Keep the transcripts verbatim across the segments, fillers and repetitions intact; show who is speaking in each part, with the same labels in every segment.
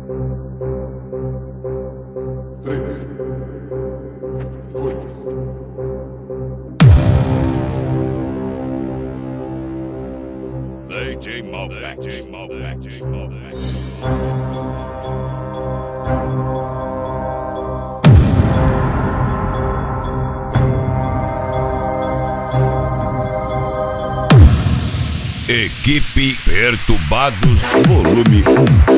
Speaker 1: D J Malbec, D J Malbec, D J Malbec. Equipe Perturbados, volume um.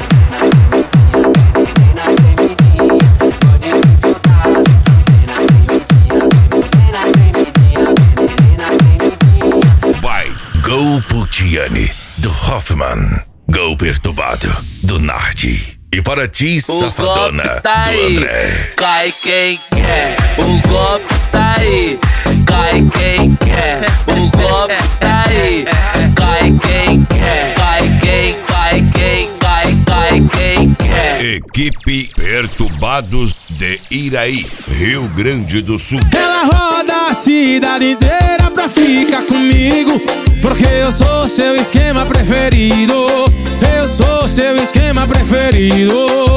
Speaker 1: Vai, Go Putiani, do Hoffman. Go Perturbado, do Nardi. E para ti,
Speaker 2: o
Speaker 1: safadona,
Speaker 2: tá
Speaker 1: do
Speaker 2: aí.
Speaker 1: André.
Speaker 2: Cai quem quer, o golpe tá aí. Cai quem quer, o golpe tá aí. Cai quem quer, cai quem, cai quem, cai, cai quem quer.
Speaker 1: Equipe Perturbados de Iraí, Rio Grande do Sul.
Speaker 3: Ela roda a cidade inteira pra ficar comigo, porque eu sou seu esquema preferido. Eu sou seu esquema preferido.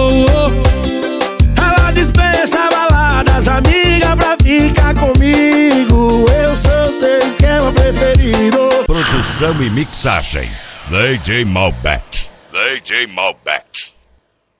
Speaker 4: Ela dispensa baladas, amiga, pra ficar comigo. Eu sou seu esquema preferido.
Speaker 1: Produção e mixagem, D J Malbec, D J Malbec.